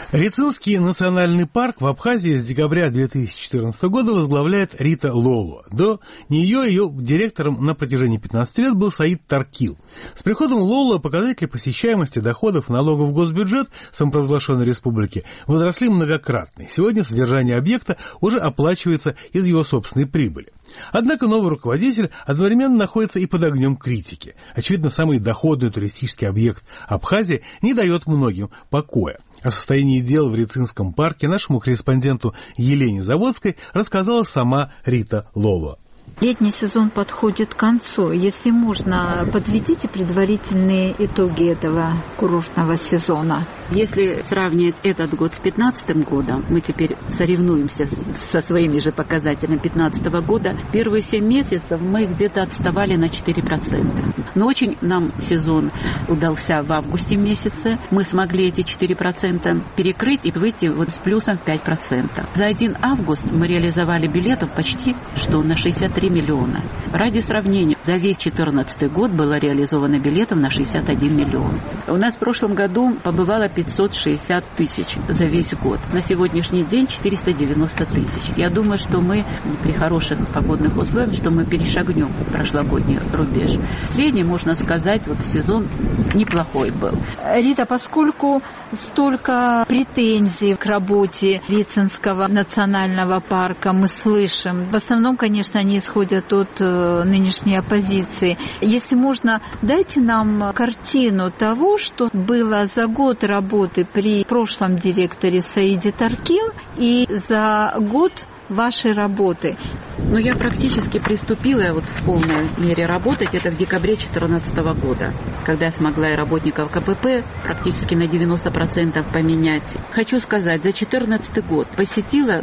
Рицинский национальный парк в Абхазии с декабря 2014 года возглавляет Рита Лолуа. До нее ее директором на протяжении 15 лет был Саид Таркил. С приходом Лолуа показатели посещаемости, доходов, налогов в госбюджет самопровозглашенной республики возросли многократно. Сегодня содержание объекта уже оплачивается из его собственной прибыли. Однако новый руководитель одновременно находится и под огнем критики. Очевидно, самый доходный туристический объект Абхазии не дает многим покоя. О состоянии дел в Рицинском парке нашему корреспонденту Елене Заводской рассказала сама Рита Лолуа. Летний сезон подходит к концу. Если можно, подведите предварительные итоги этого курортного сезона. Если сравнивать этот год с 2015 годом, мы теперь соревнуемся со своими же показателями 2015 года, первые 7 месяцев мы где-то отставали на 4%. Но очень нам сезон удался в августе месяце. Мы смогли эти 4% перекрыть и выйти вот с плюсом 5%. За 1 август мы реализовали билетов почти что на 63 миллиона. Ради сравнения, за весь 2014 год было реализовано билетов на 61 миллион. У нас в прошлом году побывало 560 тысяч за весь год. На сегодняшний день 490 тысяч. Я думаю, что мы при хороших погодных условиях, что мы перешагнем прошлогодний рубеж. В среднем, можно сказать, вот сезон неплохой был. Рита, поскольку столько претензий к работе Рицинского национального парка мы слышим, в основном, конечно, они исходят от нынешней оппозиции. Если можно, дайте нам картину того, что было за год работы при прошлом директоре Саиде Таркил и за год вашей работы. Но я практически приступила вот в полной мере работать, это в декабре 2014 года, когда я смогла и работников КПП практически на 90% поменять. Хочу сказать, за 2014 год посетила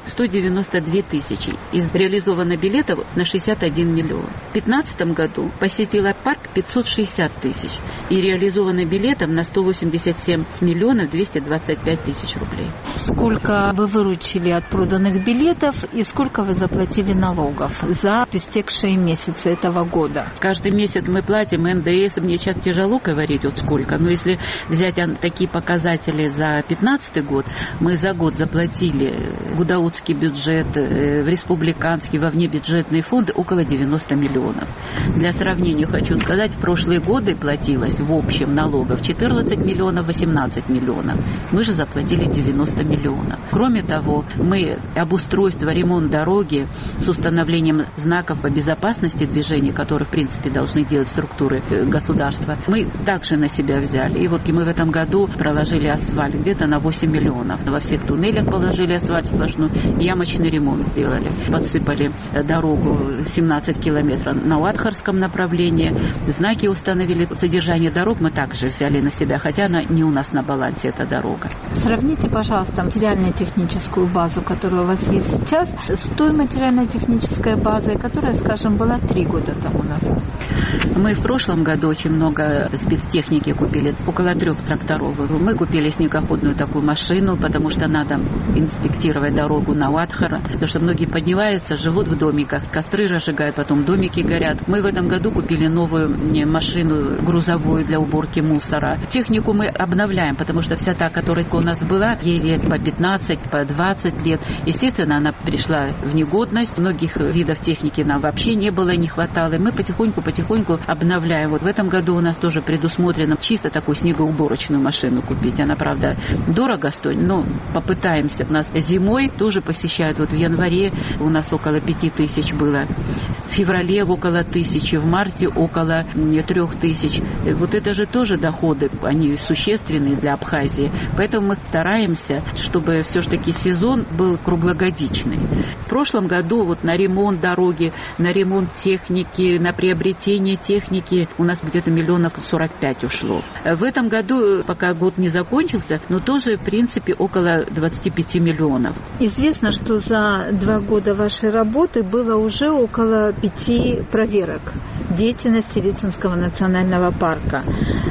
192 тысячи, из реализовано билетов на 61 миллион. В 2015 году посетила парк 560 тысяч и реализовано билетов на 187 миллионов 225 тысяч рублей. Сколько вы выручили от проданных билетов и сколько вы заплатили налогов за истекшие месяцы этого года? Каждый месяц мы платим НДС. Мне сейчас тяжело говорить вот сколько, но если взять такие показатели за 2015 год, мы за год заплатили в гудаутский бюджет, в республиканский, во внебюджетные фонды около 90 миллионов. Для сравнения хочу сказать, в прошлые годы платилось в общем налогов 14 миллионов, 18 миллионов. Мы же заплатили 90 миллионов. Кроме того, мы обустройство, ремонт дороги с установлением знаков по безопасности движения, которые, в принципе, должны делать структуры государства, мы также на себя взяли. И вот мы в этом году проложили асфальт где-то на 8 миллионов. Во всех туннелях положили асфальт сплошной, ямочный ремонт сделали. Подсыпали дорогу 17 километров на Уатхарском направлении. Знаки установили. Содержание дорог мы также взяли на себя, хотя она не у нас на балансе, эта дорога. Сравните, пожалуйста, материально-техническую базу, которая у вас есть сейчас, с той материально-технической базой, которая, скажем, была 3 года тому назад. Мы в прошлом году очень много спецтехники купили, около 3 тракторов. Мы купили снегоходную такую машину, потому что надо инспектировать дорогу на Уатхара, потому что многие поднимаются, живут в домиках, костры разжигают, потом домики горят. Мы в этом году купили новую машину грузовую для уборки мусора. Технику мы обновляем, потому что вся та, которая у нас была, ей лет по 15, по 20 лет. Естественно, она пришла в негодность. Многих видов техники нам вообще не было, не хватало. И мы потихоньку обновляем. Вот в этом году у нас тоже предусмотрено чисто такую снегоуборочную машину купить. Она, правда, дорого стоит, но попытаемся. У нас зимой тоже посещают. Вот в январе у нас около 5000 было. В феврале около 1000, в марте около 3000. Вот это же тоже доходы, они существенные для Абхазии. Поэтому мы стараемся, чтобы все-таки сезон был круглогодичный. В прошлом году вот на ремонт дороги, на ремонт техники, на приобретение техники у нас где-то 45 ушло. В этом году, пока год не закончился, но тоже, в принципе, около 25 миллионов. Известно, что за 2 года вашей работы было уже около 5 проверок деятельности Рицинского национального парка.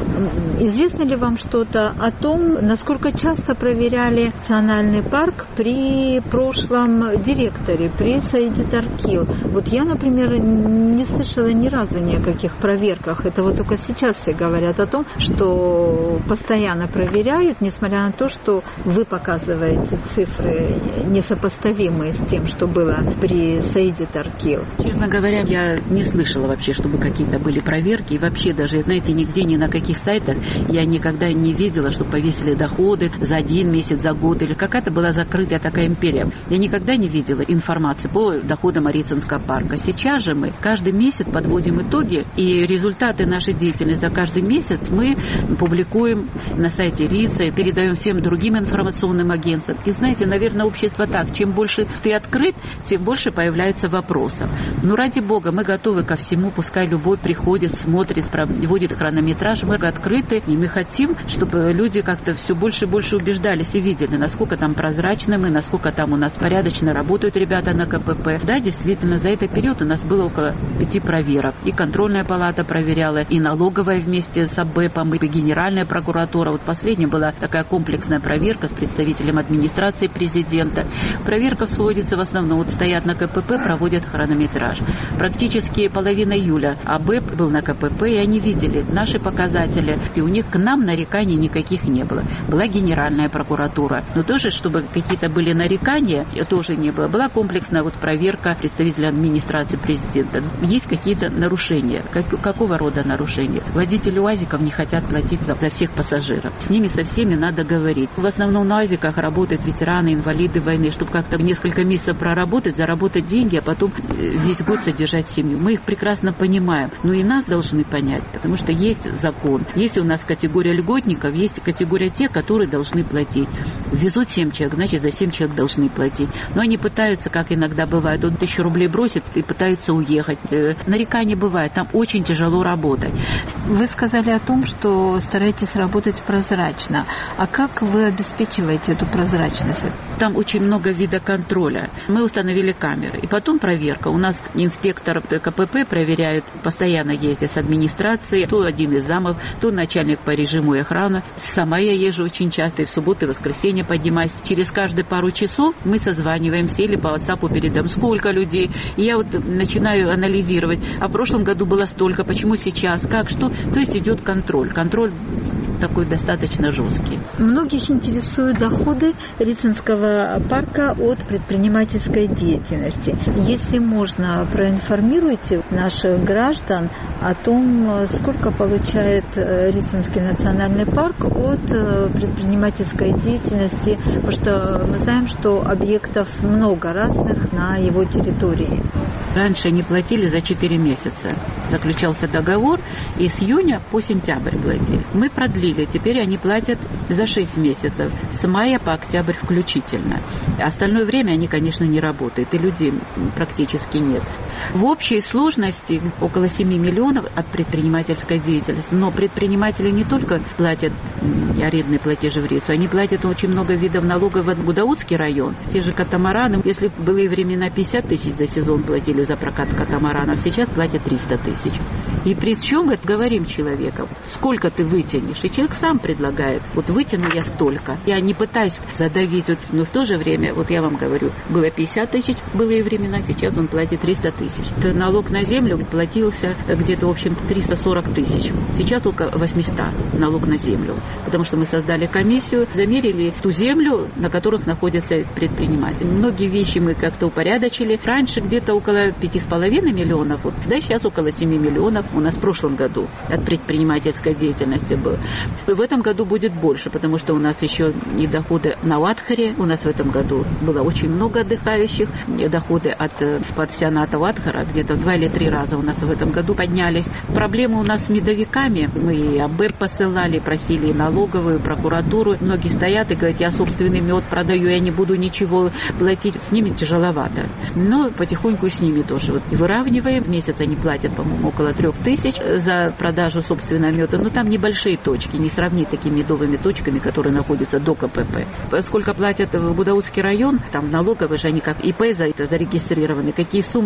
Известно ли вам что-то о том, насколько часто проверяли национальный парк при прошлом директоре, при Саиде Таркил? Вот я, например, не слышала ни разу ни о каких проверках. Это вот только сейчас все говорят о том, что постоянно проверяют, несмотря на то, что вы показываете цифры несопоставимые с тем, что было при Саиде Таркил. Честно говоря, я не слышала вообще, чтобы какие-то были проверки. И вообще даже, знаете, нигде, ни на каких сайтах я никогда не видела, что повесили доходы за 1 месяц, за год, или какая-то была закрытая такая империя. Я никогда не видела информации по доходам Рицинского парка. Сейчас же мы каждый месяц подводим итоги, и результаты нашей деятельности за каждый месяц мы публикуем на сайте РИЦа, передаем всем другим информационным агентствам. И знаете, наверное, общество так, чем больше ты открыт, тем больше появляется вопросов. Но ради бога, мы готовы ко всему, пускай любой приходит, смотрит, вводит хронометраж, мы открыты, и мы хотим, чтобы люди как-то все больше и больше убеждались и видели, насколько там прозрачны мы, насколько там у нас порядочно работают ребята на КПП. Да, действительно, за этот период у нас было около 5 проверок. И контрольная палата проверяла, и налоговая вместе с АБЭПом, и Генеральная прокуратура. Вот последняя была такая комплексная проверка с представителем администрации президента. Проверка сводится в основном, вот стоят на КПП, проводят хронометраж. Практически половина июля АБЭП был на КПП, и они видели наши показатели, и у них к нам нареканий никаких не было. Была Генеральная прокуратура, но тоже, чтобы какие-то были нарекания, тоже не было. Была комплексная вот проверка представителя администрации президента. Есть какие-то нарушения. Какого рода нарушения? Водители УАЗиков не хотят платить за всех пассажиров. С ними со всеми надо говорить. В основном на УАЗиках работают ветераны, инвалиды войны, чтобы как-то несколько месяцев проработать, заработать деньги, а потом весь год содержать семью. Мы их прекрасно понимаем. Но и нас должны понять, потому что есть закон. Есть у нас категория льготников, есть категория тех, которые должны платить. Везут 7 человек, значит, за 7 человек должны платить. Но они пытаются, как иногда бывает, 1000 рублей бросят и пытаются уехать. Нареканий бывает, там очень тяжело работать. Вы сказали о том, что стараетесь работать прозрачно. А как вы обеспечиваете эту прозрачность? Там очень много вида контроля. Мы установили камеры. И потом проверка. У нас инспектор КПП проверяет, постоянно ездит с администрацией. То один из замов, то начальник по режиму и охраны. Сама я езжу очень часто, и в субботу, и в воскресенье поднимаюсь. Через каждые пару часов мы созваниваемся или по WhatsApp передаем, сколько людей. И я вот начинаю анализировать. А в прошлом году было столько, почему сейчас, как, что. То есть идет контроль. Контроль такой достаточно жесткий. Многих интересуют доходы Рицинского парка от предпринимательской деятельности. Если можно, проинформируйте наших граждан о том, сколько получает Рицинский национальный парк от предпринимательской деятельности, потому что мы знаем, что объектов много разных на его территории. Раньше они платили за 4 месяца. Заключался договор, и с июня по сентябрь платили. Мы продлили, теперь они платят за 6 месяцев, с мая по октябрь включительно. Остальное время они, конечно, не работают, и людей практически нет. В общей сложности около 7 миллионов от предпринимательской деятельности. Но предприниматели не только платят арендные платежи в Рицу, они платят очень много видов налогов в Гудаутский район. Те же катамараны, если в былые времена 50 тысяч за сезон платили за прокат катамаранов, сейчас платят 300 тысяч. И при чем мы говорим человеку, сколько ты вытянешь? И человек сам предлагает, вот вытяну я столько. Я не пытаюсь задавить, но в то же время, вот я вам говорю, было 50 тысяч в былые времена, сейчас он платит 300 тысяч. Налог на землю платился где-то, в общем, 340 тысяч. Сейчас только 800 налог на землю. Потому что мы создали комиссию, замерили ту землю, на которых находятся предприниматели. Многие вещи мы как-то упорядочили. Раньше где-то около 5,5 миллионов, вот, да, сейчас около 7 миллионов у нас в прошлом году от предпринимательской деятельности было. В этом году будет больше, потому что у нас еще и доходы на Уатхаре. У нас в этом году было очень много отдыхающих. Доходы от пансионата Уатхара где-то в 2 или 3 раза у нас в этом году поднялись. Проблемы у нас с медовиками. Мы и АБЭП посылали, просили и налоговую, прокуратуру. Многие стоят и говорят, я собственный мед продаю, я не буду ничего платить. С ними тяжеловато. Но потихоньку с ними тоже вот выравниваем. В месяц они платят, по-моему, около 3000 за продажу собственного меда. Но там небольшие точки, не сравнить такими медовыми точками, которые находятся до КПП. Сколько платят в Гудаутский район, там налоговые же они как ИП за это зарегистрированы. Какие суммы у них, это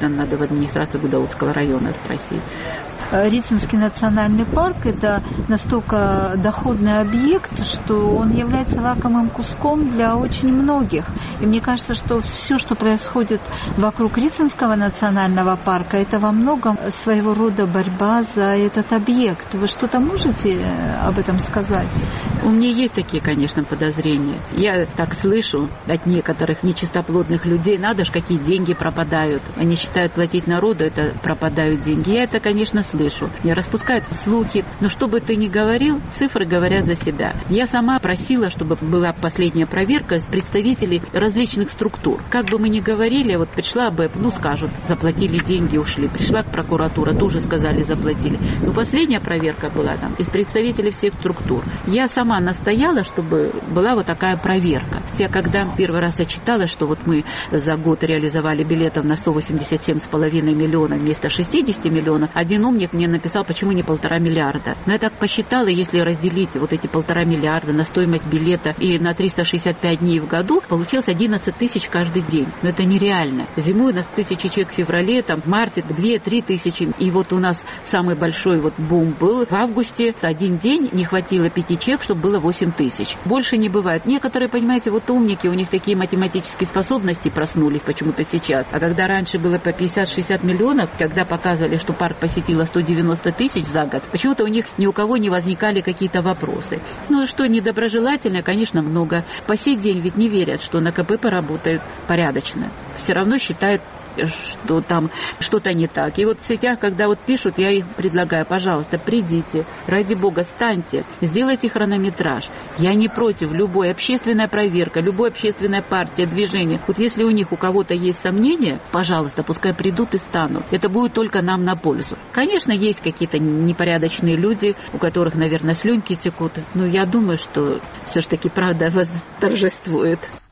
это надо в администрацию Гудаутского района спросить. Рицинский национальный парк – это настолько доходный объект, что он является лакомым куском для очень многих. И мне кажется, что все, что происходит вокруг Рицинского национального парка, это во многом своего рода борьба за этот объект. Вы что-то можете об этом сказать? У меня есть такие, конечно, подозрения. Я так слышу от некоторых нечистоплотных людей, надо же, какие деньги пропадают. Они считают, платить народу, это пропадают деньги. Я это, конечно, слышу. Не распускают слухи. Но что бы ты ни говорил, цифры говорят за себя. Я сама просила, чтобы была последняя проверка с представителей различных структур. Как бы мы ни говорили, вот пришла БЭП, скажут, заплатили деньги, ушли. Пришла к прокуратуре, тоже сказали, заплатили. Но последняя проверка была там из представителей всех структур. Я сама настояла, чтобы была вот такая проверка. Я когда первый раз я читала, что вот мы за год реализовали билетов на 187,5 миллиона вместо 60 миллионов, один умник мне написал, почему не 1,5 миллиарда. Но я так посчитала, если разделить вот эти 1,5 миллиарда на стоимость билета и на 365 дней в году, получилось 11 тысяч каждый день. Но это нереально. Зимой у нас 1000 человек в феврале, там в марте 2-3 тысячи. И вот у нас самый большой вот бум был в августе. Один день не хватило 5 человек, чтобы было 8 тысяч. Больше не бывает. Некоторые, понимаете, вот умники, у них такие математические способности проснулись почему-то сейчас. А когда раньше было по 50-60 миллионов, когда показывали, что парк посетило 190 тысяч за год, почему-то у них ни у кого не возникали какие-то вопросы. Ну и что недоброжелательное, конечно, много. По сей день ведь не верят, что на КП поработают порядочно. Все равно считают, что там что-то не так. И вот в сетях, когда вот пишут, я им предлагаю, пожалуйста, придите, ради бога, станьте, сделайте хронометраж. Я не против любой общественной проверка, любой общественная партия, движение. Вот если у них у кого-то есть сомнения, пожалуйста, пускай придут и станут. Это будет только нам на пользу. Конечно, есть какие-то непорядочные люди, у которых, наверное, слюнки текут, но я думаю, что все-таки правда восторжествует.